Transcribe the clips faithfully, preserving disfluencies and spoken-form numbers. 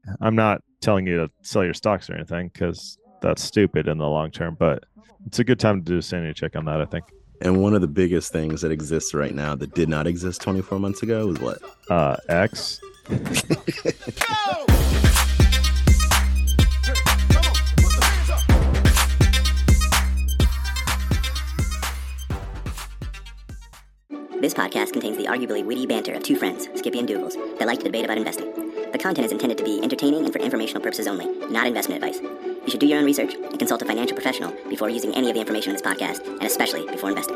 I'm not telling you to sell your stocks or anything because that's stupid in the long term, but it's a good time to do a sanity check on that, I think. And one of the biggest things that exists right now that did not exist twenty-four months ago is what? Uh, X. This podcast contains the arguably witty banter of two friends, Skippy and Dougals, that like to debate about investing. The content is intended to be entertaining and for informational purposes only, not investment advice. You should do your own research and consult a financial professional before using any of the information in this podcast, and especially before investing.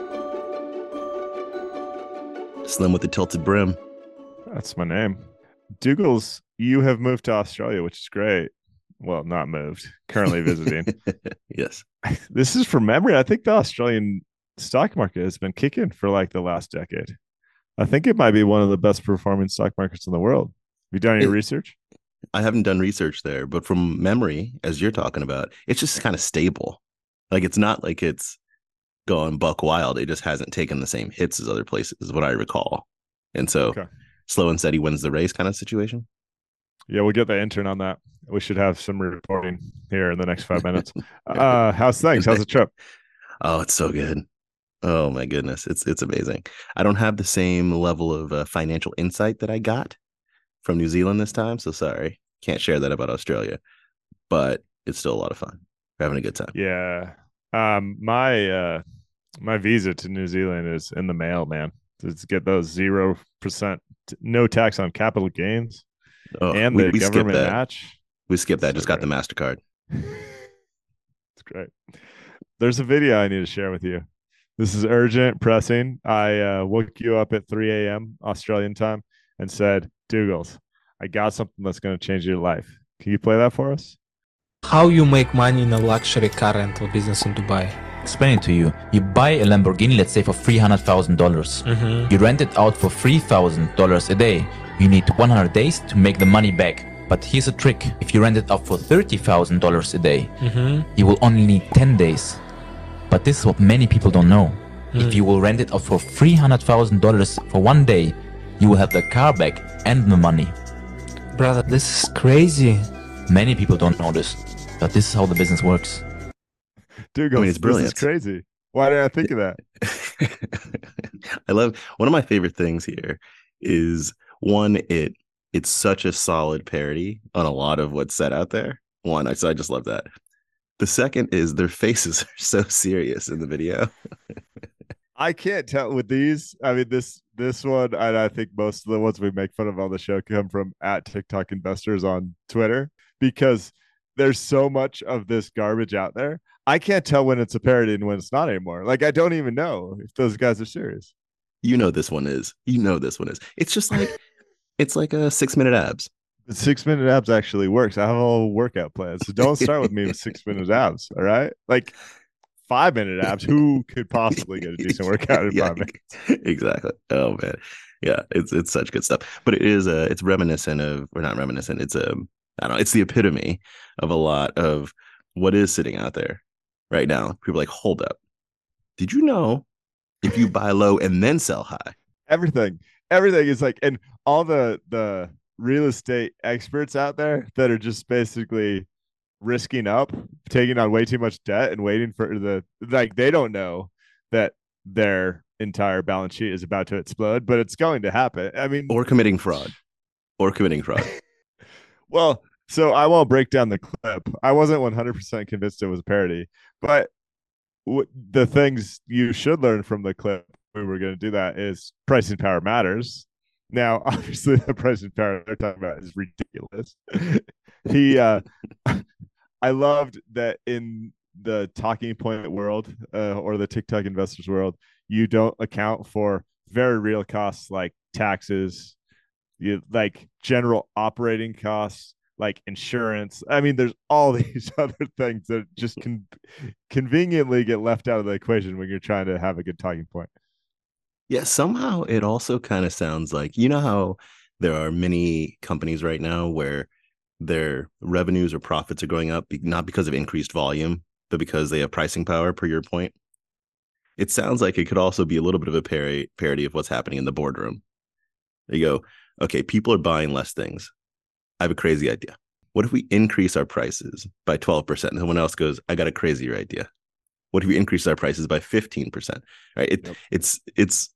Slim with the tilted brim. That's my name. Dougals, you have moved to Australia, which is great. Well, not moved, currently visiting. Yes. This is from memory. I think the Australian stock market has been kicking for like the last decade. I think it might be one of the best performing stock markets in the world. Have you done any It, research? I haven't done research there, but from memory, as you're talking about, it's just kind of stable. Like it's not like it's going buck wild. It just hasn't taken the same hits as other places, is what I recall. And so Okay. slow and steady wins the race kind of situation. Yeah, we'll get the intern on that. We should have some reporting here in the next five minutes. Uh, how's things? How's the trip? Oh, it's so good. Oh my goodness, it's it's amazing. I don't have the same level of uh, financial insight that I got from New Zealand this time, so sorry, can't share that about Australia. But it's still a lot of fun. We're having a good time. Yeah. Um, my uh my visa to New Zealand is in the mail, man. Let's get those zero percent no tax on capital gains Oh, and we the we skipped government that. match. We skipped that. So Just got the great. Mastercard. It's great. There's a video I need to share with you. This is urgent, pressing. I uh, woke you up at three a.m. Australian time and said, Dougals, I got something that's going to change your life. Can you play that for us? How you make money in a luxury car rental business in Dubai? Explain it to you. You buy a Lamborghini, let's say for three hundred thousand dollars. Mhm. You rent it out for three thousand dollars a day. You need one hundred days to make the money back. But here's a trick. If you rent it out for thirty thousand dollars a day, Mhm. you will only need ten days. But this is what many people don't know. If you will rent it out for three hundred thousand dollars for one day, you will have the car back and the money. Brother, this is crazy. Many people don't know this, but this is how the business works. Dougals, I mean, it's this is brilliant. crazy. Why did I think of that? I love one of my favorite things here is one, it it's such a solid parody on a lot of what's said out there. One, I so I just love that. The second is their faces are so serious in the video. I can't tell with these. I mean, this this one, and I think most of the ones we make fun of on the show come from at TikTok investors on Twitter because there's so much of this garbage out there. I can't tell when it's a parody and when it's not anymore. Like I don't even know if those guys are serious. You know this one is. You know this one is. It's just like it's like a six minute abs. The six minute abs actually works. I have a whole workout plan. So don't start with me with six minute abs. All right. Like five minute abs. Who could possibly get a decent workout in Yeah, five minutes? exactly. Oh man. Yeah, it's it's such good stuff. But it is uh it's reminiscent of or not reminiscent, it's a I don't know, it's the epitome of a lot of what is sitting out there right now. People are like, hold up. Did you know if you buy low and then sell high? Everything. Everything is like, and all the the real estate experts out there that are just basically risking up, taking on way too much debt and waiting for the like they don't know that their entire balance sheet is about to explode, but it's going to happen. I mean, Or committing fraud. Or committing fraud. well, so I won't break down the clip. I wasn't one hundred percent convinced it was a parody, but w- the things you should learn from the clip, we were going to do that, is pricing power matters. Now, obviously, the pricing power they're talking about is ridiculous. he, uh, I loved that in the talking point world uh, or the TikTok investors world, you don't account for very real costs like taxes, you like general operating costs, like insurance. I mean, there's all these other things that just can conveniently get left out of the equation when you're trying to have a good talking point. Yeah, somehow it also kind of sounds like, you know how there are many companies right now where their revenues or profits are going up, not because of increased volume, but because they have pricing power, per your point. It sounds like it could also be a little bit of a parody, parody of what's happening in the boardroom. You go, okay, people are buying less things. I have a crazy idea. What if we increase our prices by twelve percent? And someone else goes, I got a crazier idea. What if we increase our prices by fifteen percent? Right? It, yep. It's it's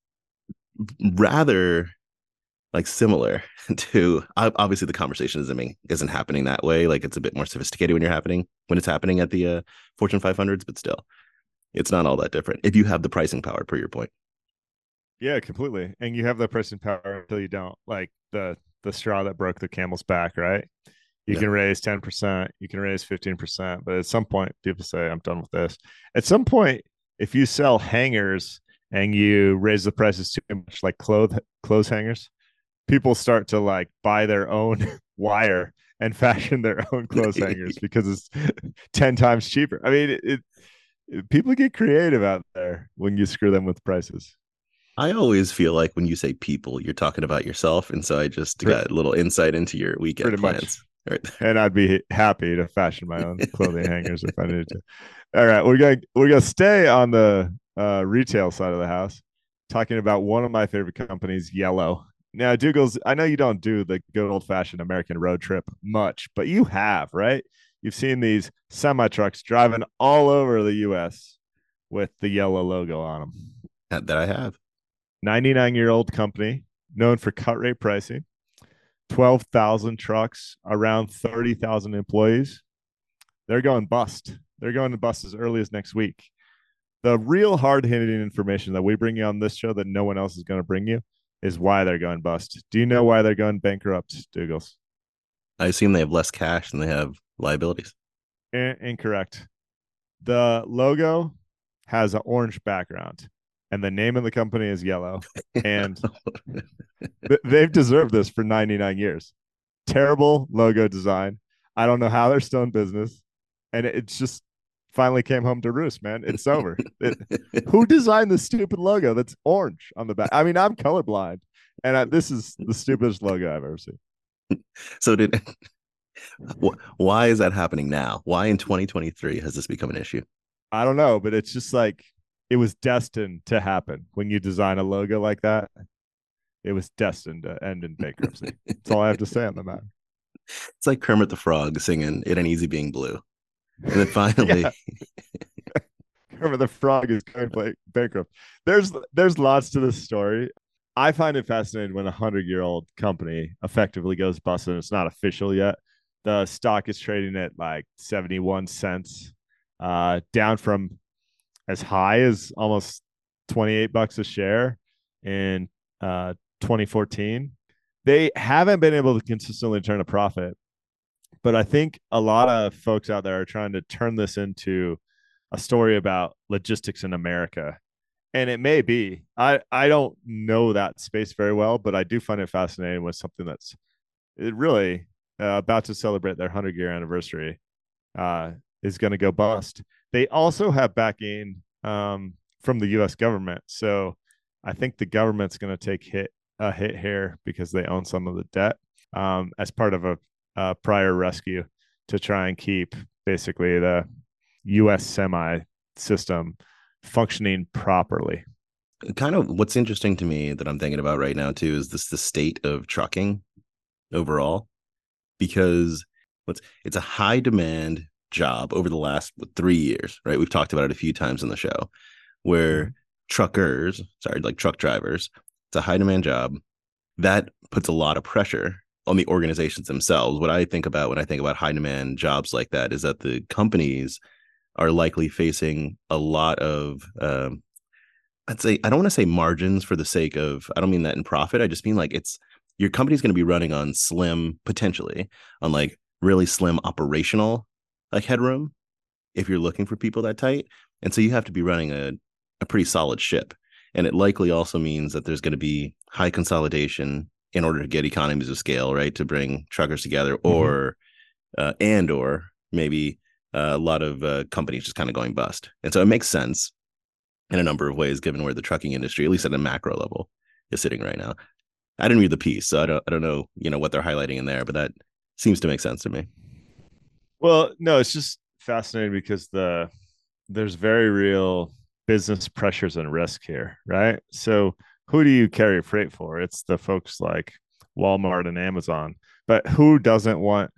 rather like similar to, obviously the conversation isn't, isn't happening that way. Like it's a bit more sophisticated when you're happening, when it's happening at the uh, Fortune five hundreds, but still, it's not all that different if you have the pricing power, per your point. Yeah, completely. And you have the pricing power until you don't. Like the the straw that broke the camel's back, right? You yeah. can raise ten percent, you can raise fifteen percent, but at some point people say, I'm done with this. At some point, if you sell hangers and you raise the prices too much, like clothes clothes hangers, people start to like buy their own wire and fashion their own clothes hangers because it's ten times cheaper. I mean, it, it people get creative out there when you screw them with prices. I always feel like when you say people, you're talking about yourself. And so I just pretty, got a little insight into your weekend plans. Right. And I'd be happy to fashion my own clothing hangers if I needed to. All right. We're going we're gonna stay on the uh, retail side of the house, talking about one of my favorite companies, Yellow. Now, Dougals, I know you don't do the good old-fashioned American road trip much, but you have, right? You've seen these semi-trucks driving all over the U S with the Yellow logo on them. That, that I have. ninety-nine-year-old company, known for cut rate pricing, twelve thousand trucks, around thirty thousand employees. They're going bust. They're going to bust as early as next week. The real hard-hitting information that we bring you on this show that no one else is going to bring you is why they're going bust. Do you know why they're going bankrupt, Dougals? I assume they have less cash than they have liabilities. In- incorrect. The logo has an orange background, and the name of the company is Yellow. And th- they've deserved this for ninety-nine years. Terrible logo design. I don't know how they're still in business. And it, it's just finally came home to roost, man. It's over. It, who designed the stupid logo that's orange on the back? I mean, I'm colorblind, and I, this is the stupidest logo I've ever seen. So did why is that happening now? Why in twenty twenty-three has this become an issue? I don't know, but it's just like it was destined to happen. When you design a logo like that, it was destined to end in bankruptcy. That's all I have to say on the matter. It's like Kermit the Frog singing "It Ain't Easy Being Blue." And then finally, Kermit the Frog is going bankrupt. There's there's lots to this story. I find it fascinating when a hundred-year-old company effectively goes bust and it's not official yet. The stock is trading at like seventy-one cents, uh, down from as high as almost twenty-eight bucks a share in uh, twenty fourteen. They haven't been able to consistently turn a profit. But I think a lot of folks out there are trying to turn this into a story about logistics in America. And it may be. I, I don't know that space very well, but I do find it fascinating with something that's it really uh, about to celebrate their hundred-year anniversary uh, is going to go bust. They also have backing um, from the U S government. So I think the government's going to take hit a hit here because they own some of the debt um, as part of a Uh, prior rescue to try and keep basically the U S semi system functioning properly. Kind of what's interesting to me that I'm thinking about right now too is this the state of trucking overall, because what's it's a high demand job over the last three years, right? We've talked about it a few times on the show where mm-hmm. truckers, sorry, like truck drivers, it's a high demand job that puts a lot of pressure on the organizations themselves. What I think about when I think about high demand jobs like that is that the companies are likely facing a lot of, um, I'd say, I don't want to say margins for the sake of, I don't mean that in profit. I just mean like it's, your company's going to be running on slim, potentially on like really slim operational like headroom if you're looking for people that tight. And so you have to be running a, a pretty solid ship. And it likely also means that there's going to be high consolidation in order to get economies of scale, right, to bring truckers together, or mm-hmm. uh, and or maybe uh, a lot of uh, companies just kind of going bust. And so it makes sense in a number of ways, given where the trucking industry, at least at a macro level, is sitting right now. I didn't read the piece, so I don't I don't know, you know, what they're highlighting in there, but that seems to make sense to me. Well, no, it's just fascinating because the there's very real business pressures and risk here, right? So who do you carry freight for? It's the folks like Walmart and Amazon. but who doesn't want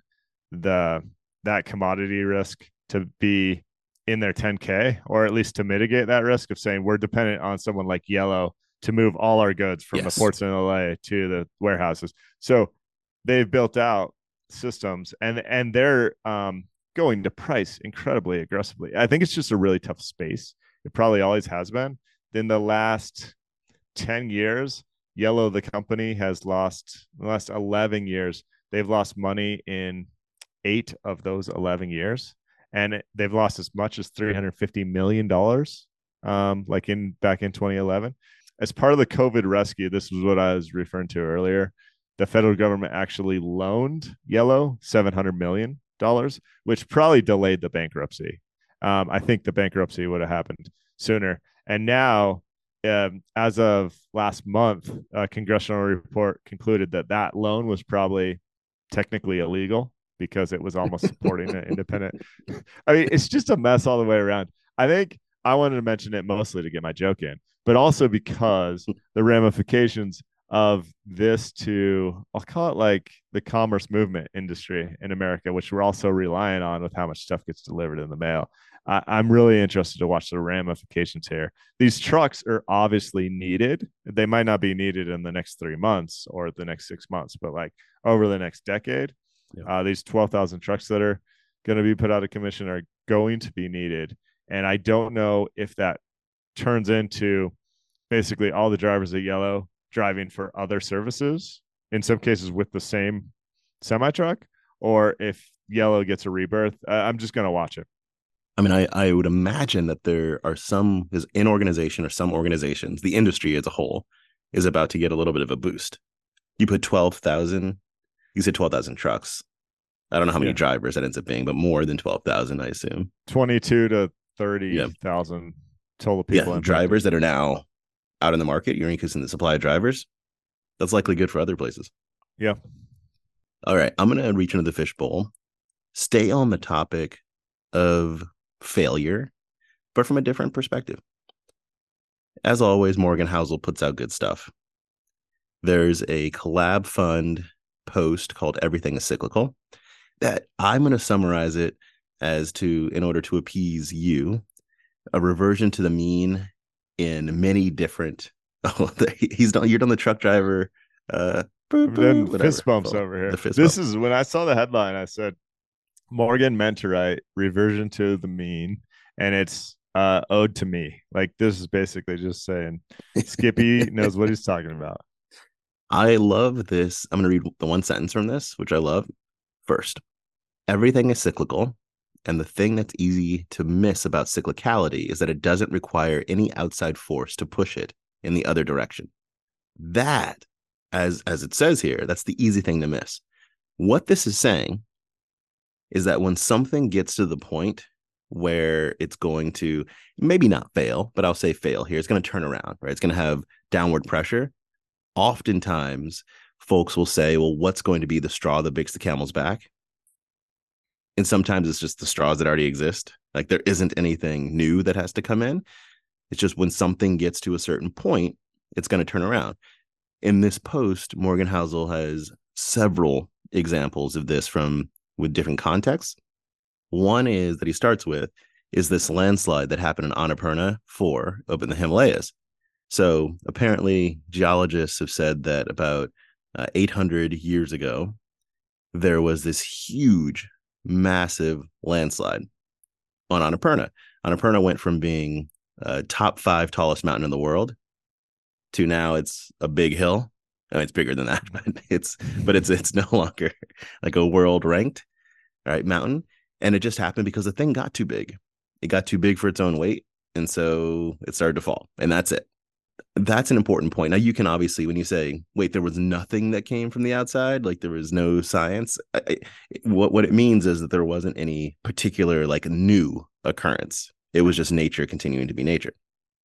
the that commodity risk to be in their ten K, or at least to mitigate that risk of saying we're dependent on someone like Yellow to move all our goods from yes. the ports in L A to the warehouses. So they've built out systems, and and they're um, going to price incredibly aggressively. I think it's just a really tough space. It probably always has been. In the last ten years, Yellow, the company, has lost, the last eleven years, they've lost money in eight of those eleven years. And they've lost as much as three hundred fifty million dollars, um, like in back in twenty eleven. As part of the COVID rescue, this was what I was referring to earlier. The federal government actually loaned Yellow seven hundred million dollars, which probably delayed the bankruptcy. Um, I think the bankruptcy would have happened sooner. And now, um, as of last month, a congressional report concluded that that loan was probably technically illegal, because it was almost supporting an independent. I mean, it's just a mess all the way around. I think I wanted to mention it mostly to get my joke in, but also because the ramifications of this to, I'll call it like the commerce movement industry in America, which we're also relying on with how much stuff gets delivered in the mail. I, I'm really interested to watch the ramifications here. These trucks are obviously needed. They might not be needed in the next three months or the next six months, but like over the next decade, yeah. uh, these twelve thousand trucks that are going to be put out of commission are going to be needed. And I don't know if that turns into basically all the drivers at Yellow driving for other services, in some cases with the same semi truck, or if Yellow gets a rebirth. uh, I'm just going to watch it. I mean, I, I would imagine that there are some, is in organization or some organizations, the industry as a whole is about to get a little bit of a boost. You put twelve thousand, you said twelve thousand trucks. I don't know how many yeah. drivers that ends up being, but more than twelve thousand, I assume. twenty-two to thirty thousand yeah. total people. Yeah, drivers that are now out in the market. You're increasing the supply of drivers. That's likely good for other places. Yeah. All right. I'm going to reach into the fishbowl, stay on the topic of failure, but from a different perspective. As always, Morgan Housel puts out good stuff. There's a collab fund post called Everything is Cyclical that I'm going to summarize it as to, in order to appease you, a reversion to the mean in many different. Oh, he's done. You're done the truck driver. Uh, then fist bumps over here. Fist this bump. Is when I saw the headline. I said, Morgan meant to write reversion to the mean, and it's uh, ode to me. Like, this is basically just saying Skippy knows what he's talking about. I love this. I'm going to read the one sentence from this, which I love. First, everything is cyclical. And the thing that's easy to miss about cyclicality is that it doesn't require any outside force to push it in the other direction. That, as, as it says here, that's the easy thing to miss. What this is saying is that when something gets to the point where it's going to maybe not fail, but I'll say fail here, it's going to turn around, right? It's going to have downward pressure. Oftentimes, folks will say, well, what's going to be the straw that breaks the camel's back? And sometimes it's just the straws that already exist. Like, there isn't anything new that has to come in. It's just when something gets to a certain point, it's going to turn around. In this post, Morgan Housel has several examples of this from with different contexts. One is that he starts with is this landslide that happened in Annapurna four up in the Himalayas. So apparently geologists have said that about uh, eight hundred years ago, there was this huge, massive landslide on Annapurna. Annapurna went from being uh, top five tallest mountain in the world to now it's a big hill. I mean, it's bigger than that, but it's but it's it's no longer like a world ranked right mountain. And it just happened because the thing got too big. It got too big for its own weight, and so it started to fall. And that's it. That's an important point. Now, you can obviously, when you say, wait, there was nothing that came from the outside, like there was no science, I, I, what, what it means is that there wasn't any particular like new occurrence. It was just nature continuing to be nature.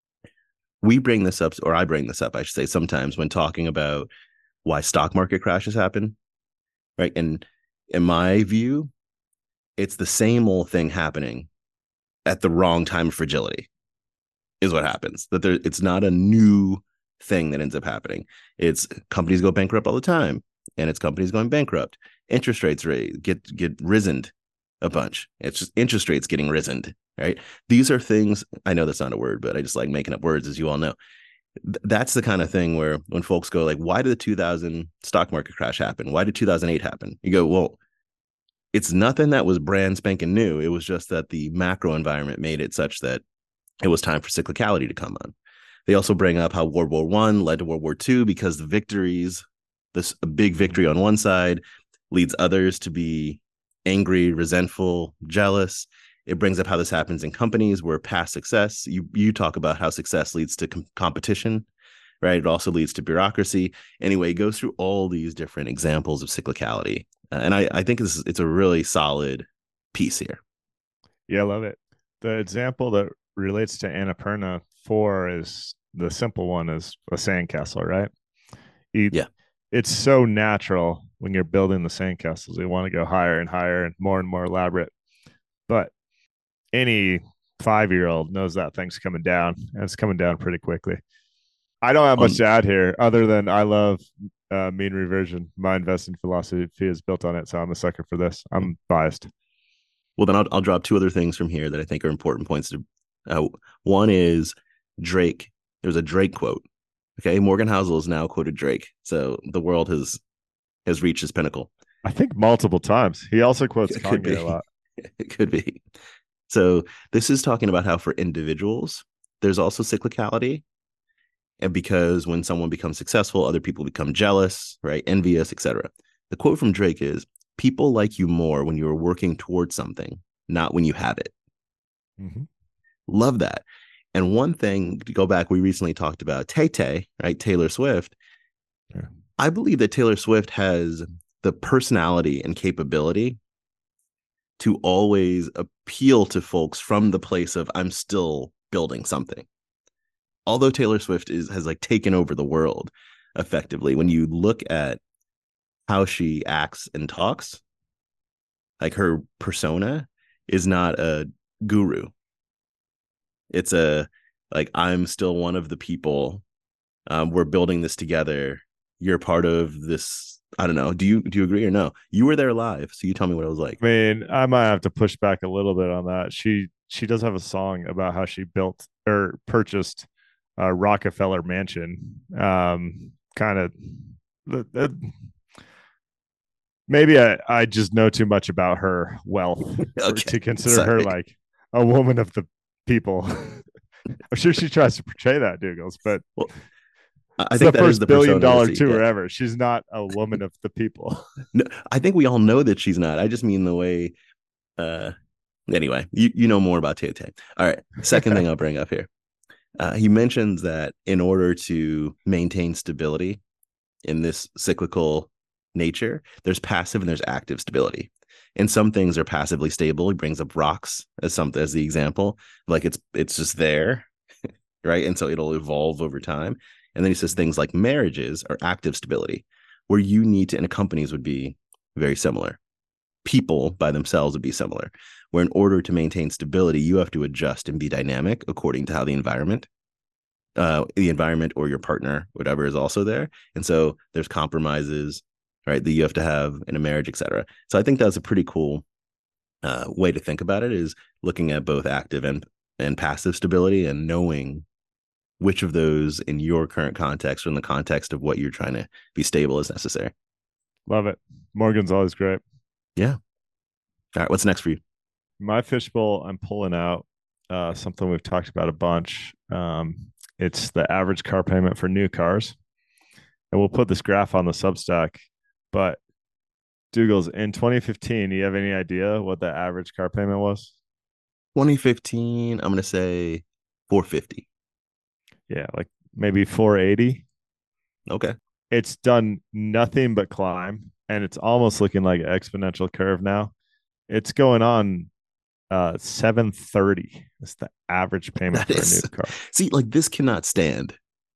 We bring this up, or I bring this up, I should say, sometimes when talking about why stock market crashes happen, right? And in my view, it's the same old thing happening at the wrong time of fragility. Is what happens. That there, it's not a new thing that ends up happening. It's companies go bankrupt all the time. and its companies going bankrupt. Interest rates rate, get get risen a bunch. It's just interest rates getting risen, right? These are things, I know that's not a word, but I just like making up words, as you all know. Th- that's the kind of thing where when folks go like, why did the two thousand stock market crash happen? Why did two thousand eight happen? You go, well, it's nothing that was brand spanking new. It was just that the macro environment made it such that it was time for cyclicality to come on. They also bring up how World War One led to World War Two because the victories, this a big victory on one side leads others to be angry, resentful, jealous. It brings up how this happens in companies where past success, you you talk about how success leads to com- competition, right? It also leads to bureaucracy. Anyway, it goes through all these different examples of cyclicality. Uh, and I, I think this is, it's a really solid piece here. Yeah, I love it. The example that relates to Annapurna four is the simple one is a sandcastle, right? You, yeah. It's so natural when you're building the sandcastles. You want to go higher and higher and more and more elaborate. But any five-year-old knows that thing's coming down, and it's coming down pretty quickly. I don't have much um, to add here other than I love uh, mean reversion. My investing philosophy is built on it, so I'm a sucker for this. I'm biased. Well, then I'll, I'll drop two other things from here that I think are important points. To uh, One is Drake. There's a Drake quote. Okay, Morgan Housel has now quoted Drake, so the world has has reached its pinnacle. I think multiple times. He also quotes it Kanye a lot. It could be. So this is talking about how for individuals, there's also cyclicality. And because when someone becomes successful, other people become jealous, right? Envious, et cetera. The quote from Drake is, people like you more when you are working towards something, not when you have it. Mm-hmm. Love that. And one thing, to go back, we recently talked about Tay-Tay, right? Taylor Swift. Yeah. I believe that Taylor Swift has the personality and capability to always appeal to folks from the place of, I'm still building something. Although Taylor Swift is has like taken over the world effectively, when you look at how she acts and talks, like her persona is not a guru. It's a, like, I'm still one of the people. Um, we're building this together. You're part of this. I don't know. Do you do you agree or no? You were there live, so you tell me what it was like. I mean, I might have to push back a little bit on that. She she does have a song about how she built or purchased a Rockefeller mansion. Um, kind of. Maybe I, I just know too much about her wealth okay. to consider Sorry. her like a woman of the people. I'm sure she tries to portray that, Dougals, but well, I it's think the that first is the billion dollar tour yeah. ever. She's not a woman of the people. No, I think we all know that she's not. I just mean the way. Uh, anyway, you, you know more about Tay-Tay. All right. Second thing I'll bring up here. Uh, he mentions that in order to maintain stability in this cyclical nature, there's passive and there's active stability. And some things are passively stable. He brings up rocks as something as the example, like it's it's just there, right? And so it'll evolve over time. And then he says things like marriages are active stability, where you need to, and companies would be very similar. People by themselves would be similar, where in order to maintain stability, you have to adjust and be dynamic according to how the environment, uh, the environment or your partner, whatever, is also there. And so there's compromises, right, that you have to have in a marriage, et cetera. So I think that's a pretty cool uh, way to think about it, is looking at both active and, and passive stability and knowing which of those in your current context or in the context of what you're trying to be stable is necessary. Love it. Morgan's always great. Yeah. All right. What's next for you? My fishbowl, I'm pulling out uh, something we've talked about a bunch. Um, it's the average car payment for new cars. And we'll put this graph on the Substack. But Dougals, in twenty fifteen, do you have any idea what the average car payment was? twenty fifteen, I'm going to say four fifty. Yeah, like maybe four eighty. Okay. It's done nothing but climb, and it's almost looking like an exponential curve now. It's going on uh, seven thirty. It's the average payment that for is, a new car. See, like, this cannot stand.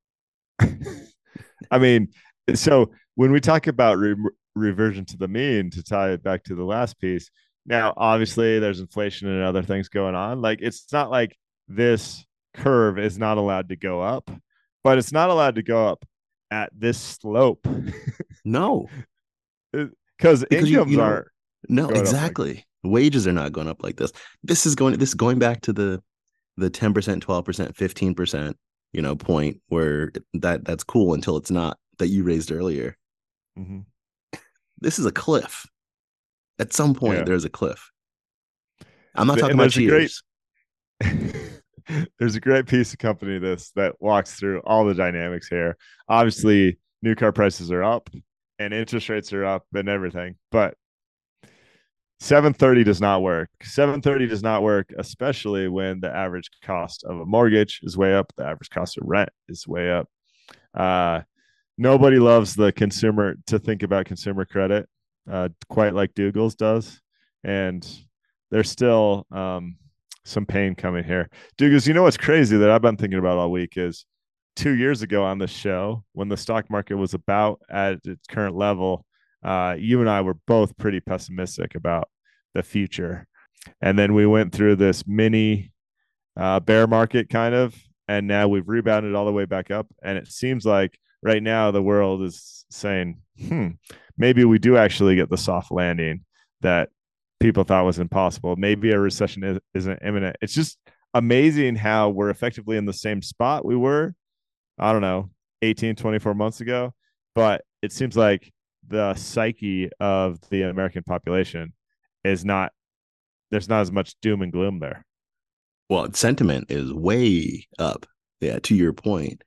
I mean, so when we talk about re- reversion to the mean, to tie it back to the last piece, now obviously there's inflation and other things going on. Like, it's not like this curve is not allowed to go up, but it's not allowed to go up at this slope. No. because Because you, incomes you know, aren't no, going up like- exactly. Wages are not going up like this. This is going this is going back to the the ten percent, twelve percent, fifteen percent, you know, point where that that's cool until it's not, that you raised earlier. Mhm. This is a cliff. At some point, Yeah. there's a cliff. I'm not The- talking and about there's a great- cheers. There's a great piece of company this that walks through all the dynamics here. Obviously, new car prices are up and interest rates are up and everything, but seven thirty does not work. seven thirty does not work, especially when the average cost of a mortgage is way up, the average cost of rent is way up. Uh, nobody loves the consumer to think about consumer credit uh, quite like Dougal's does, and there's still um, some pain coming here. Dougal's, you know what's crazy that I've been thinking about all week is two years ago on the show when the stock market was about at its current level, uh, you and I were both pretty pessimistic about the future. And then we went through this mini uh, bear market kind of, and now we've rebounded all the way back up. And it seems like right now the world is saying, hmm, maybe we do actually get the soft landing that people thought was impossible. Maybe a recession is, isn't imminent. It's just amazing how we're effectively in the same spot we were, I don't know, eighteen, twenty-four months ago. But it seems like the psyche of the American population is not, there's not as much doom and gloom there. Well, sentiment is way up. Yeah, to your point.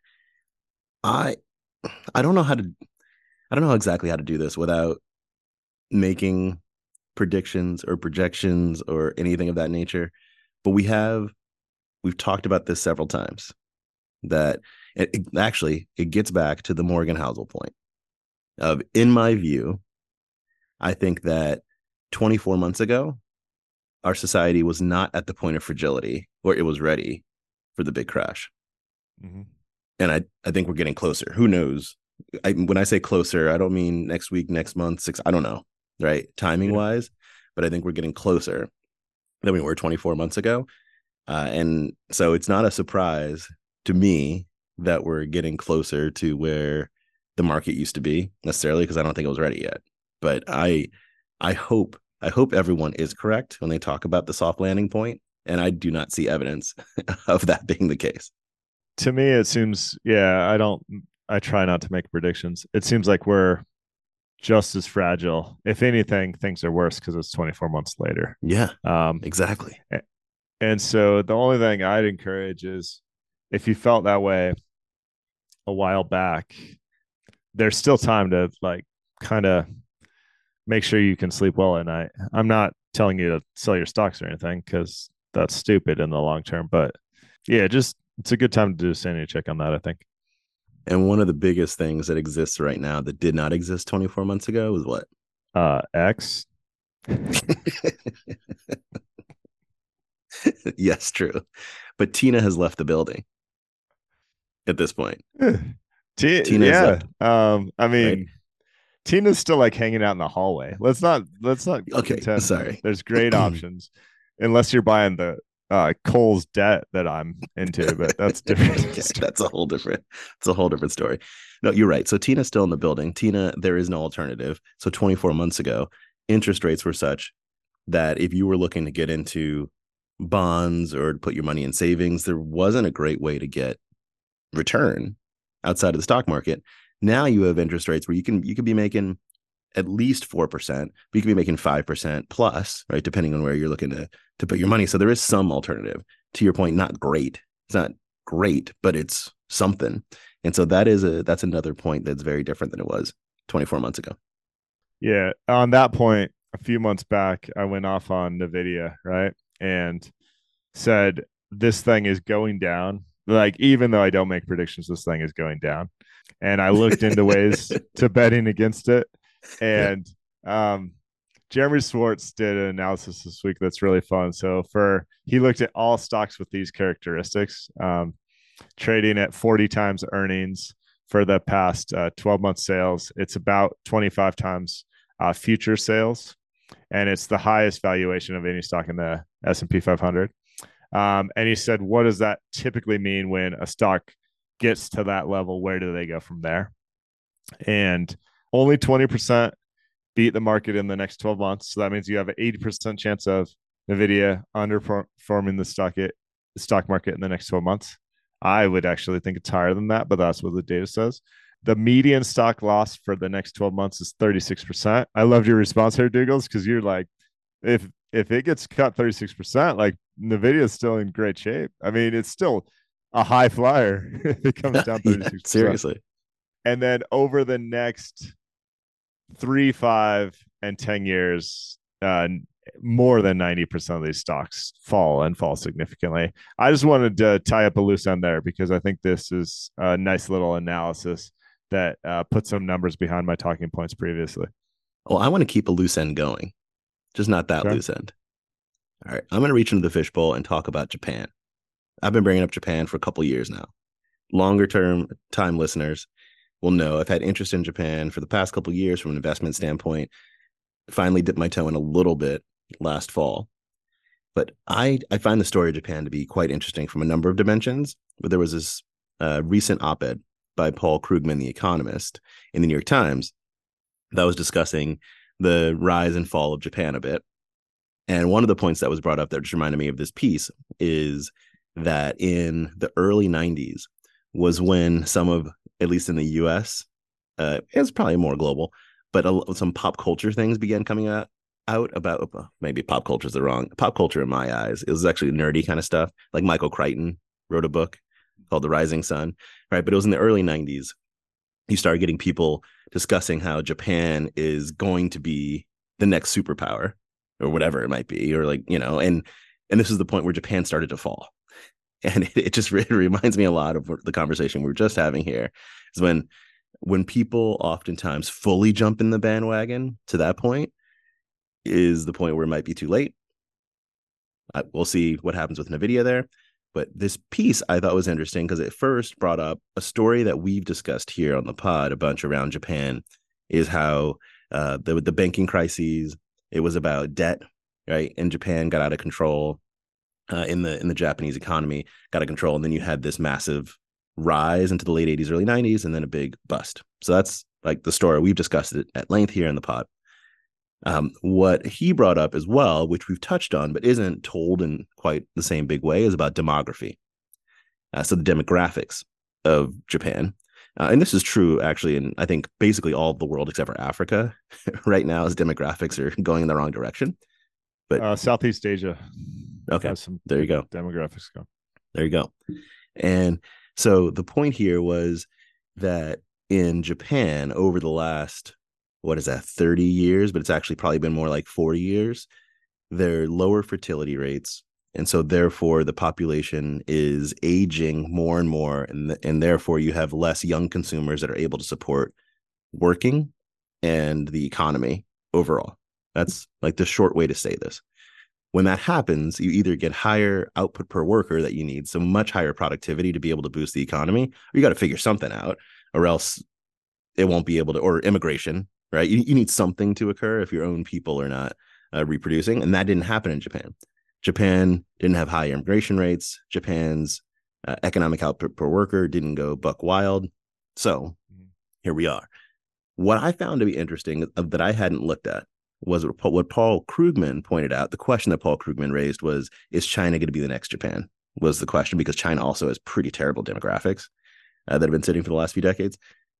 I I don't know how to I don't know exactly how to do this without making predictions or projections or anything of that nature. But we have we've talked about this several times, that it, it, actually it gets back to the Morgan Housel point of, in my view, I think that twenty-four months ago, our society was not at the point of fragility where it was ready for the big crash. Mm-hmm. And I, I think we're getting closer. Who knows? I, when I say closer, I don't mean next week, next month, six, I don't know, right? Timing yeah. wise, but I think we're getting closer than we were twenty-four months ago. Uh, and so it's not a surprise to me that we're getting closer to where the market used to be necessarily, because I don't think it was ready yet. But I, I hope, I hope everyone is correct when they talk about the soft landing point. And I do not see evidence of that being the case. To me, it seems, yeah, I don't, I try not to make predictions. It seems like we're just as fragile. If anything, things are worse because it's twenty-four months later. Yeah, um, exactly. And so the only thing I'd encourage is, if you felt that way a while back, there's still time to like kind of make sure you can sleep well at night. I'm not telling you to sell your stocks or anything, because that's stupid in the long term. But yeah, just it's a good time to do a sanity check on that, I think. And one of the biggest things that exists right now that did not exist twenty-four months ago was what? Uh, X. Yes, true. But Tina has left the building at this point. T- Tina's yeah. left. Um, I mean, Right? Tina's still like hanging out in the hallway. Let's not, let's not. Okay, contend. sorry. There's great options, unless you're buying the uh, Kohl's debt that I'm into, but that's different. Yeah, that's a whole different, it's a whole different story. No, you're right. So Tina's still in the building. Tina, there is no alternative. So twenty-four months ago, interest rates were such that if you were looking to get into bonds or to put your money in savings, there wasn't a great way to get return outside of the stock market. Now you have interest rates where you can you can be making at least four percent, but you can be making five percent plus, right? Depending on where you're looking to, to put your money. So there is some alternative. To your point, not great. It's not great, but it's something. And so that is a that's another point that's very different than it was twenty-four months ago. Yeah. On that point, a few months back, I went off on NVIDIA, right? And said, this thing is going down. Like, even though I don't make predictions, this thing is going down. And I looked into ways to betting against it. And um, Jeremy Schwartz did an analysis this week that's really fun. So for he looked at all stocks with these characteristics, um, trading at forty times earnings for the past uh, twelve month sales. It's about twenty-five times uh, future sales, and it's the highest valuation of any stock in the S and P five hundred. Um, and he said, what does that typically mean when a stock gets to that level? Where do they go from there? And only twenty percent beat the market in the next twelve months. So that means you have an eighty percent chance of NVIDIA underperforming the stock it, the stock market in the next twelve months. I would actually think it's higher than that, but that's what the data says. The median stock loss for the next twelve months is thirty-six percent. I loved your response here, Douglas, because you're like, if if it gets cut thirty-six percent, like NVIDIA is still in great shape. I mean, it's still a high flyer if it comes down thirty-six percent. Yeah, seriously. And then over the next three, five, and ten years, uh, more than ninety percent of these stocks fall and fall significantly. I just wanted to tie up a loose end there because I think this is a nice little analysis that uh, put some numbers behind my talking points previously. Well, I want to keep a loose end going, just not that Okay. loose end. All right, I'm going to reach into the fishbowl and talk about Japan. I've been bringing up Japan for a couple of years now. Longer term time listeners will know I've had interest in Japan for the past couple of years from an investment standpoint. Finally dipped my toe in a little bit last fall. But I, I find the story of Japan to be quite interesting from a number of dimensions. But there was this uh, recent op-ed by Paul Krugman, the economist, in the New York Times that was discussing the rise and fall of Japan a bit. And one of the points that was brought up that just reminded me of this piece is that in the early nineties was when some of, at least in the U S, uh, it's probably more global, but a, some pop culture things began coming out, out about, maybe pop culture is the wrong, pop culture in my eyes. It was actually nerdy kind of stuff. Like Michael Crichton wrote a book called The Rising Sun, right? But it was in the early nineties. You started getting people discussing how Japan is going to be the next superpower or whatever it might be, or like, you know, and and this is the point where Japan started to fall. And it, it just it reminds me a lot of the conversation we were just having here, is when when people oftentimes fully jump in the bandwagon to that point is the point where it might be too late. I, we'll see what happens with NVIDIA there. But this piece I thought was interesting because it first brought up a story that we've discussed here on the pod a bunch around Japan, is how uh, the, the banking crises, it was about debt, right? And Japan got out of control uh, in the in the Japanese economy, got out of control. And then you had this massive rise into the late eighties, early nineties, and then a big bust. So that's like the story. We've discussed it at length here in the pod. Um, what he brought up as well, which we've touched on, but isn't told in quite the same big way, is about demography. Uh, so the demographics of Japan. Uh, and this is true, actually, in I think basically all of the world except for Africa right now, as demographics are going in the wrong direction. But uh, Southeast Asia. Okay, has some there you go. Demographics go. There you go. And so the point here was that in Japan, over the last, what is that, thirty years, but it's actually probably been more like forty years, there are lower fertility rates. And so therefore the population is aging more and more. And, and therefore you have less young consumers that are able to support working and the economy overall. That's like the short way to say this. When that happens, you either get higher output per worker that you need, so much higher productivity to be able to boost the economy, or you got to figure something out, or else it won't be able to, or immigration, right? You, you need something to occur if your own people are not uh, reproducing. And that didn't happen in Japan. Japan didn't have high immigration rates. Japan's uh, economic output per worker didn't go buck wild. So here we are. What I found to be interesting uh, that I hadn't looked at was what Paul Krugman pointed out. The question that Paul Krugman raised was, is China going to be the next Japan? Was the question, because China also has pretty terrible demographics uh, that have been sitting for the last few decades.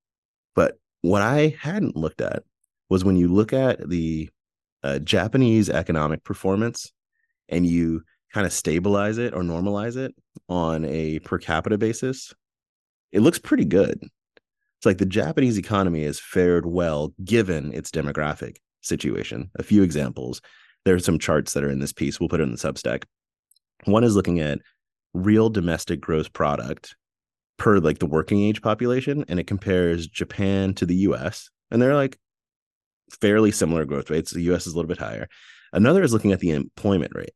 But what I hadn't looked at was when you look at the uh, Japanese economic performance and you kind of stabilize it or normalize it on a per capita basis, it looks pretty good. It's like the Japanese economy has fared well given its demographic situation. A few examples. There are some charts that are in this piece. We'll put it in the Substack. One is looking at real domestic gross product per like the working age population, and it compares Japan to the U S, and they're like fairly similar growth rates. The U S is a little bit higher. Another is looking at the employment rate.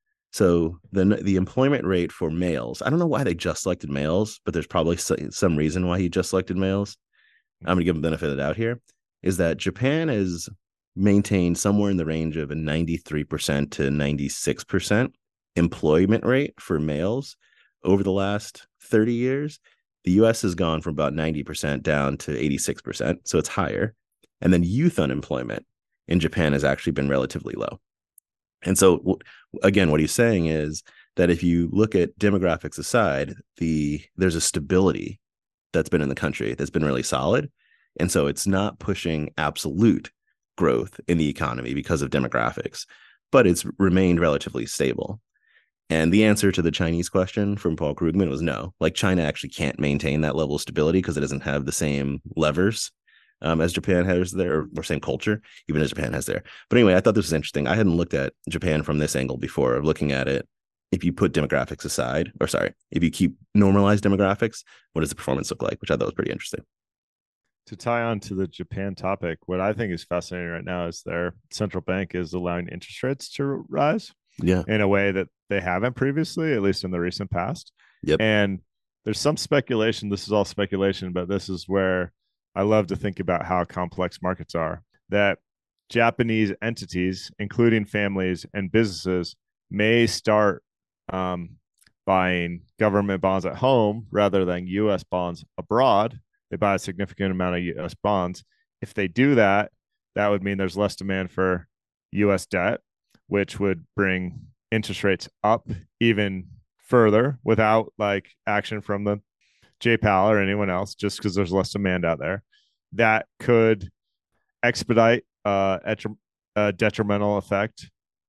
So the the employment rate for males, I don't know why they just selected males, but there's probably some reason why he just selected males. I'm going to give him the benefit of the doubt here, is that Japan is maintained somewhere in the range of a ninety-three percent to ninety-six percent employment rate for males over the last thirty years. The U S has gone from about ninety percent down to eighty-six percent, so it's higher. And then youth unemployment in Japan has actually been relatively low. And so, again, what he's saying is that if you look at demographics aside, the there's a stability that's been in the country that's been really solid. And so it's not pushing absolute growth in the economy because of demographics, but it's remained relatively stable. And the answer to the Chinese question from Paul Krugman was no. Like, China actually can't maintain that level of stability because it doesn't have the same levers um, as Japan has there, or same culture, even as Japan has there. But anyway, I thought this was interesting. I hadn't looked at Japan from this angle before, of looking at it. If you put demographics aside, or sorry, if you keep normalized demographics, what does the performance look like? Which I thought was pretty interesting. To tie on to the Japan topic, what I think is fascinating right now is their central bank is allowing interest rates to rise Yeah. in a way that they haven't previously, at least in the recent past. Yep. And there's some speculation. This is all speculation, but this is where I love to think about how complex markets are, that Japanese entities, including families and businesses, may start um, buying government bonds at home rather than U S bonds abroad. They buy a significant amount of U S bonds. If they do that, that would mean there's less demand for U S debt, which would bring interest rates up even further without like action from the J PAL or anyone else, just because there's less demand out there. That could expedite uh, a detrimental effect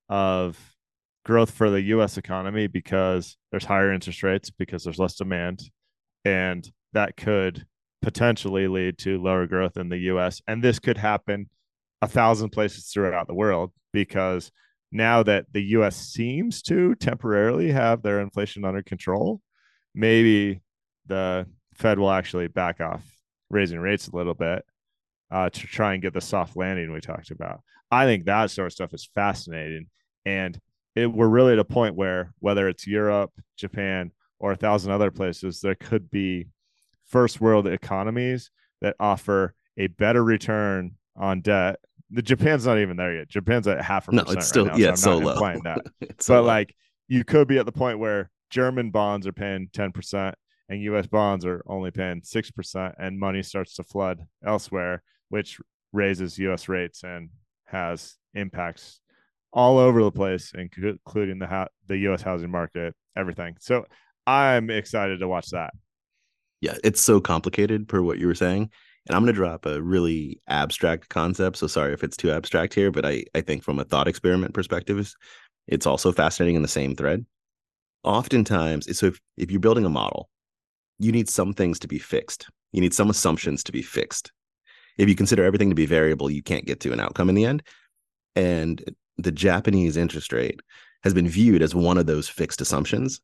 of growth for the U S economy because there's higher interest rates, because there's less demand, and that could potentially lead to lower growth in the U S. And this could happen a thousand places throughout the world, because now that the U S seems to temporarily have their inflation under control, maybe the Fed will actually back off raising rates a little bit uh, to try and get the soft landing we talked about. I think that sort of stuff is fascinating. And it, we're really at a point where, whether it's Europe, Japan, or a thousand other places, there could be first world economies that offer a better return on debt. The Japan's not even there yet. Japan's at half a No, percent it's still right now, yeah, so I'm so not low. implying that. It's so but low. like, you could be at the point where German bonds are paying ten percent and U S bonds are only paying six percent, and money starts to flood elsewhere, which raises U S rates and has impacts all over the place, including the ha- the U S housing market, everything. So I'm excited to watch that. Yeah, it's so complicated per what you were saying. And I'm going to drop a really abstract concept. So sorry if it's too abstract here, but I, I think from a thought experiment perspective, it's also fascinating in the same thread. Oftentimes, so if, if you're building a model, you need some things to be fixed. You need some assumptions to be fixed. If you consider everything to be variable, you can't get to an outcome in the end. And the Japanese interest rate has been viewed as one of those fixed assumptions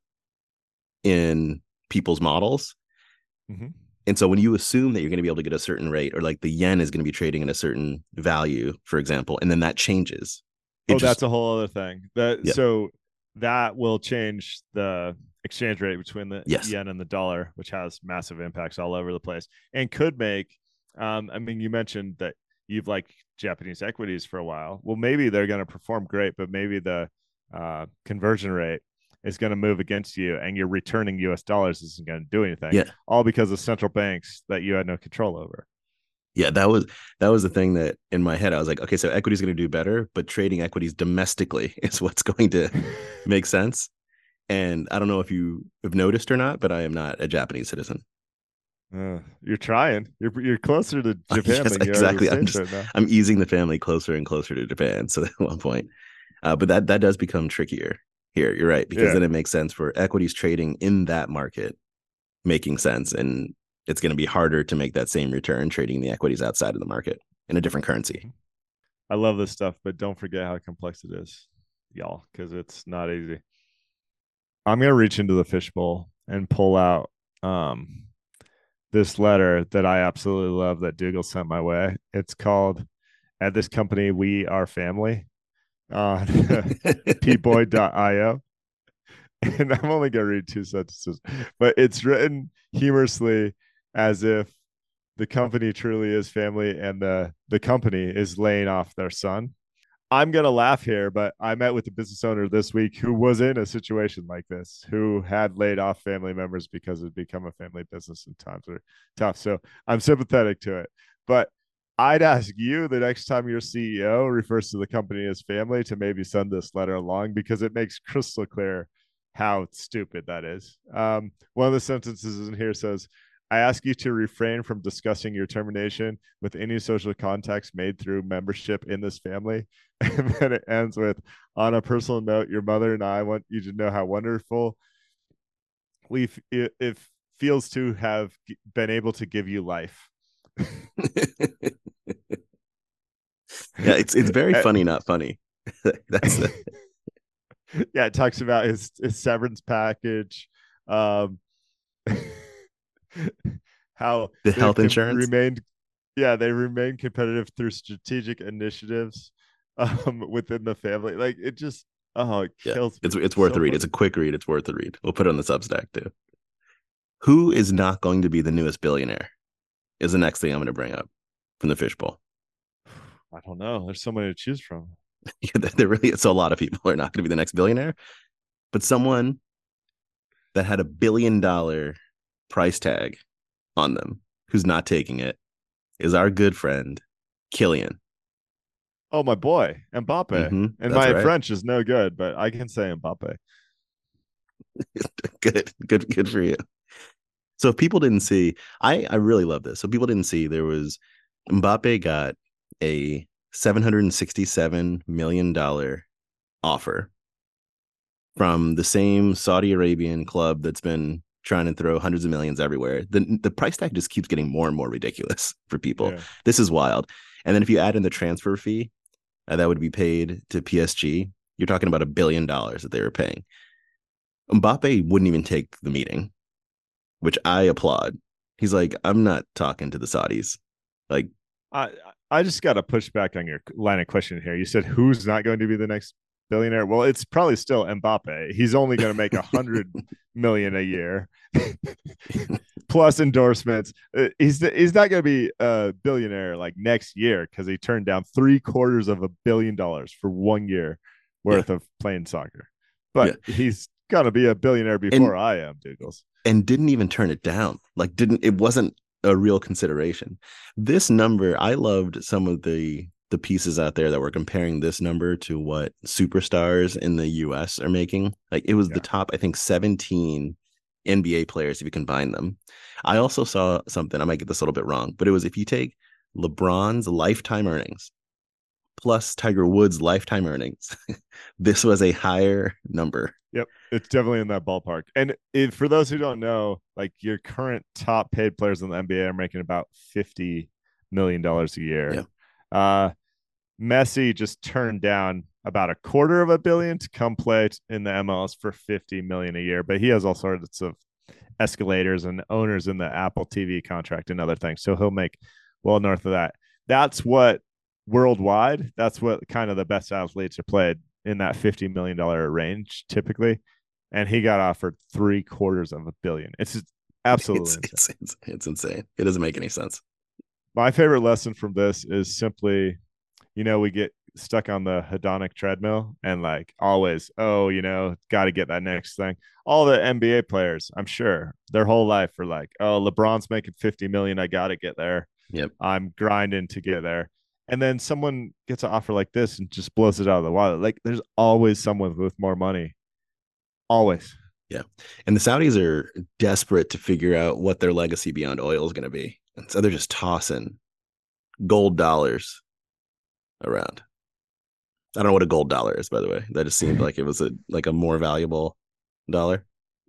in people's models. Mm-hmm. And so when you assume that you're going to be able to get a certain rate, or like the yen is going to be trading at a certain value, for example, and then that changes. Oh, just, that's a whole other thing. That yeah. So that will change the exchange rate between the yes. yen and the dollar, which has massive impacts all over the place, and could make, um, I mean, you mentioned that you've liked Japanese equities for a while. Well, maybe they're going to perform great, but maybe the uh, conversion rate is going to move against you, and you're returning U S dollars isn't going to do anything. Yeah. All because of central banks that you had no control over. Yeah, that was that was the thing that in my head I was like, okay, so equity is going to do better, but trading equities domestically is what's going to make sense. And I don't know if you have noticed or not, but I am not a Japanese citizen. Uh, you're trying. You're you're closer to Japan yes, than you exactly. are to the I'm States just right now. I'm easing the family closer and closer to Japan. So at one point, uh, but that that does become trickier here. You're right, because yeah. then it makes sense for equities trading in that market making sense, and it's going to be harder to make that same return trading the equities outside of the market in a different currency. I love this stuff, but don't forget how complex it is, y'all, because it's not easy. I'm going to reach into the fishbowl and pull out um, this letter that I absolutely love that Dougal sent my way. It's called, "At this company, we are family," on p boy dot io. And I'm only going to read two sentences, but it's written humorously as if the company truly is family and the, the company is laying off their son. I'm going to laugh here, but I met with a business owner this week who was in a situation like this, who had laid off family members because it had become a family business and times are tough. So I'm sympathetic to it. But I'd ask you the next time your C E O refers to the company as family to maybe send this letter along, because it makes crystal clear how stupid that is. Um, one of the sentences in here says, I ask you to refrain from discussing your termination with any social contacts made through membership in this family. And then it ends with, on a personal note, your mother and I want you to know how wonderful we it, it feels to have been able to give you life. Yeah, it's it's very funny, not funny. That's the... Yeah, it talks about his, his severance package, um, how the health insurance remained, yeah, they remain competitive through strategic initiatives um, within the family. Like it just, oh, it yeah, kills me. It's it's worth so a read. funny. It's a quick read. It's worth a read. We'll put it on the Substack too. Who is not going to be the newest billionaire? Is the next thing I'm going to bring up from the fishbowl. I don't know. There's so many to choose from. There really is. So a lot of people are not going to be the next billionaire, but someone that had a billion dollar price tag on them who's not taking it is our good friend Kylian. Oh, my boy, Mbappe. Mm-hmm, and my right. French is no good, but I can say Mbappe. good, good, good for you. So if people didn't see, I, I really love this. So people didn't see, there was Mbappe got a seven hundred sixty-seven million dollars offer from the same Saudi Arabian club that's been trying to throw hundreds of millions everywhere. The, the price tag just keeps getting more and more ridiculous for people. Yeah. This is wild. And then if you add in the transfer fee uh, that would be paid to P S G, you're talking about a billion dollars that they were paying. Mbappe wouldn't even take the meeting, which I applaud. He's like, I'm not talking to the Saudis. Like, I I just got to push back on your line of question here. You said who's not going to be the next billionaire? Well, it's probably still Mbappe. He's only going to make a hundred million a year, plus endorsements. He's he's not going to be a billionaire like next year because he turned down three quarters of a billion dollars for one year worth yeah. of playing soccer. But yeah. he's got to be a billionaire before and, I am, Douglas. And didn't even turn it down. Like, didn't it wasn't a real consideration. This number, I loved some of the the pieces out there that were comparing this number to what superstars in the U S are making. Like it was yeah. the top, I think, seventeen N B A players if you combine them. I also saw something, I might get this a little bit wrong, but it was if you take LeBron's lifetime earnings plus Tiger Woods' lifetime earnings, this was a higher number. Yep, it's definitely in that ballpark. And if, for those who don't know, like your current top paid players in the N B A are making about fifty million dollars a year. Yeah. Uh, Messi just turned down about a quarter of a billion to come play in the M L S for fifty million dollars a year, but he has all sorts of escalators and owners in the Apple T V contract and other things. So he'll make well north of that. That's what worldwide, that's what kind of the best athletes are played in that fifty million dollars range typically. And he got offered three quarters of a billion. It's just absolutely it's, insane. It's, it's, it's insane. It doesn't make any sense. My favorite lesson from this is simply, you know, we get stuck on the hedonic treadmill and like always, oh, you know, got to get that next thing. All the N B A players, I'm sure their whole life are like, oh, LeBron's making fifty million. I got to get there. Yep. I'm grinding to get there. And then someone gets an offer like this and just blows it out of the water. Like there's always someone with more money. Always. Yeah. And the Saudis are desperate to figure out what their legacy beyond oil is going to be. And so they're just tossing gold dollars around. I don't know what a gold dollar is, by the way. That just seemed like it was a like a more valuable dollar.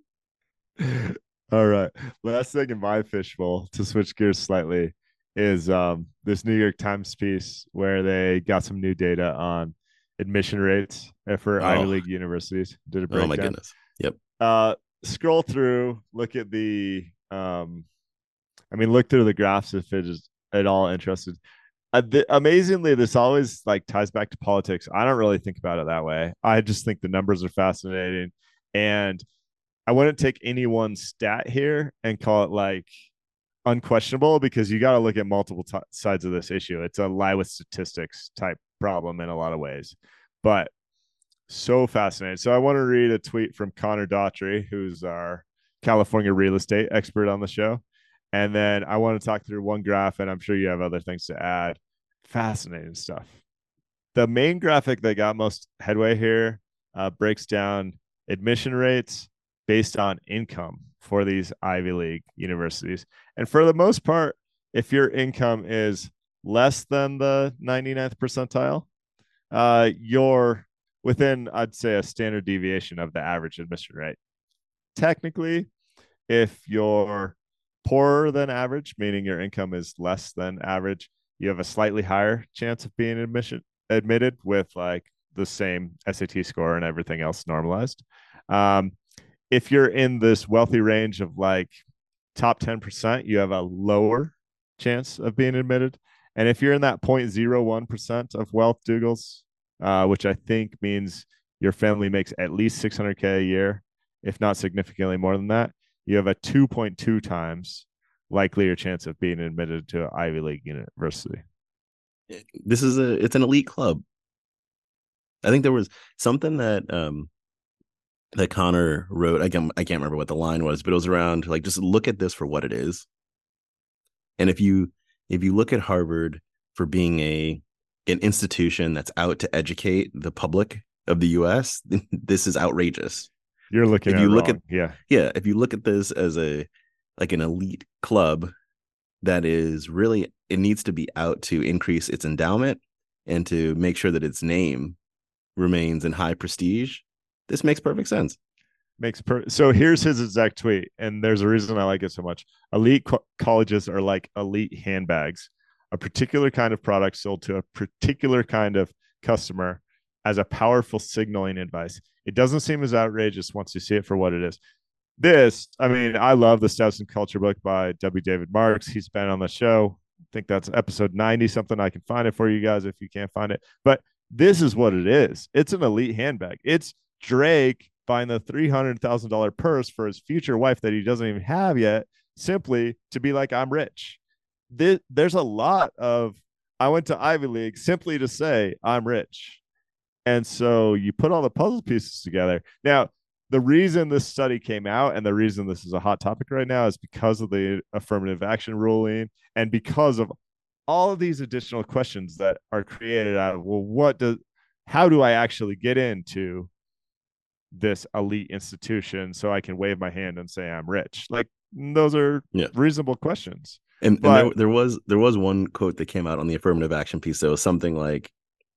All right. Last thing in my fishbowl, to switch gears slightly, is um, this New York Times piece where they got some new data on admission rates for oh. Ivy League universities. Did a breakdown. Oh my goodness. Yep. Uh, scroll through, look at the, um, I mean, look through the graphs if it is at all interested. Uh, the, amazingly, this always like ties back to politics. I don't really think about it that way. I just think the numbers are fascinating, and I wouldn't take any one stat here and call it like unquestionable, because you got to look at multiple t- sides of this issue. It's a lie with statistics type problem in a lot of ways, but so fascinating. So I want to read a tweet from Connor Daughtry, who's our California real estate expert on the show. And then I want to talk through one graph, and I'm sure you have other things to add. Fascinating stuff. The main graphic that got most headway here uh, breaks down admission rates based on income for these Ivy League universities. And for the most part, if your income is less than the ninety-ninth percentile, uh, you're within, I'd say, a standard deviation of the average admission rate. Technically, if you're poorer than average, meaning your income is less than average, you have a slightly higher chance of being admission admitted with like the same S A T score and everything else normalized. Um, if you're in this wealthy range of like top ten percent, you have a lower chance of being admitted. And if you're in that zero point zero one percent of wealth, Dougals, uh, which I think means your family makes at least six hundred K a year, if not significantly more than that, you have a two point two times likelier chance of being admitted to an Ivy League university. This is a, it's an elite club. I think there was something that, um, that Connor wrote. I can't, I can't remember what the line was, but it was around like, just look at this for what it is. And if you, if you look at Harvard for being a, an institution that's out to educate the public of the U S, this is outrageous. You're looking if at you it look wrong. at yeah yeah if you look at this as a like an elite club that is really, it needs to be out to increase its endowment and to make sure that its name remains in high prestige. This makes perfect sense. Makes per so here's his exact tweet, and there's a reason I like it so much. Elite co- colleges are like elite handbags, a particular kind of product sold to a particular kind of customer as a powerful signaling advice. It doesn't seem as outrageous once you see it for what it is. This, I mean, I love the Stoughton Culture book by W. David Marks. He's been on the show. I think that's episode ninety something. I can find it for you guys if you can't find it. But this is what it is. It's an elite handbag. It's Drake buying the three hundred thousand dollars purse for his future wife that he doesn't even have yet, simply to be like, I'm rich. This, there's a lot of, I went to Ivy League simply to say I'm rich. And so you put all the puzzle pieces together. Now, the reason this study came out and the reason this is a hot topic right now is because of the affirmative action ruling and because of all of these additional questions that are created out of, well, what does, how do I actually get into this elite institution so I can wave my hand and say I'm rich? Like, those are yeah. reasonable questions. And, but, and there, there was there was one quote that came out on the affirmative action piece. So something like,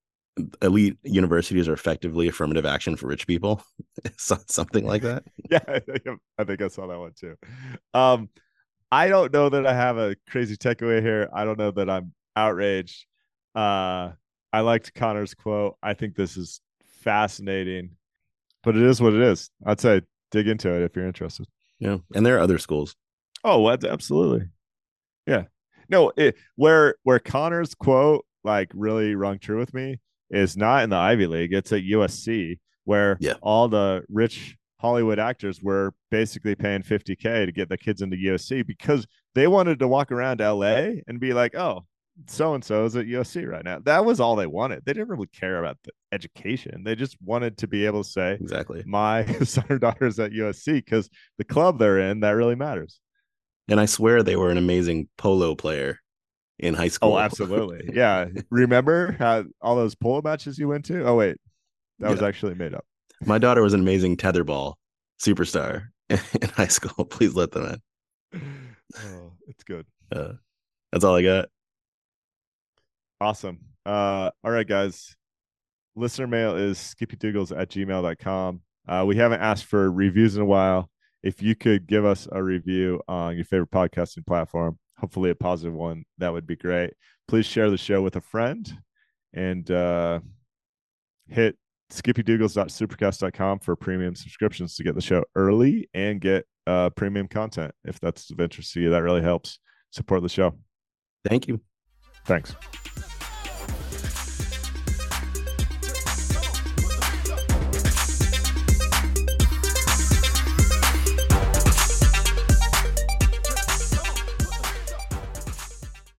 elite universities are effectively affirmative action for rich people. Something like that. Yeah, I think, I think I saw that one too. Um, I don't know that I have a crazy takeaway here. I don't know that I'm outraged. Uh, I liked Connor's quote. I think this is fascinating, but it is what it is. I'd say dig into it if you're interested. Yeah, and there are other schools. Oh, what? Absolutely. Yeah. No, it, where where Connor's quote like really rung true with me is not in the Ivy League. It's at U S C, where yeah. all the rich Hollywood actors were basically paying fifty K to get the kids into U S C because they wanted to walk around L A and be like, oh, so-and-so is at U S C right now. That was all they wanted. They didn't really care about the education. They just wanted to be able to say, exactly, my son or daughter is at U S C because the club they're in, that really matters. And I swear they were an amazing polo player in high school. Oh, absolutely. Yeah. Remember how all those polo matches you went to? Oh, wait. That yeah. was actually made up. My daughter was an amazing tetherball superstar in high school. Please let them in. Oh, it's good. Uh, that's all I got. Awesome. Uh, all right, guys. Listener mail is skippydougals at gmail dot com. Uh, we haven't asked for reviews in a while. If you could give us a review on your favorite podcasting platform, hopefully a positive one, that would be great. Please share the show with a friend and uh, hit skippydougals dot supercast dot com for premium subscriptions to get the show early and get uh, premium content. If that's of interest to you, that really helps support the show. Thank you. Thanks.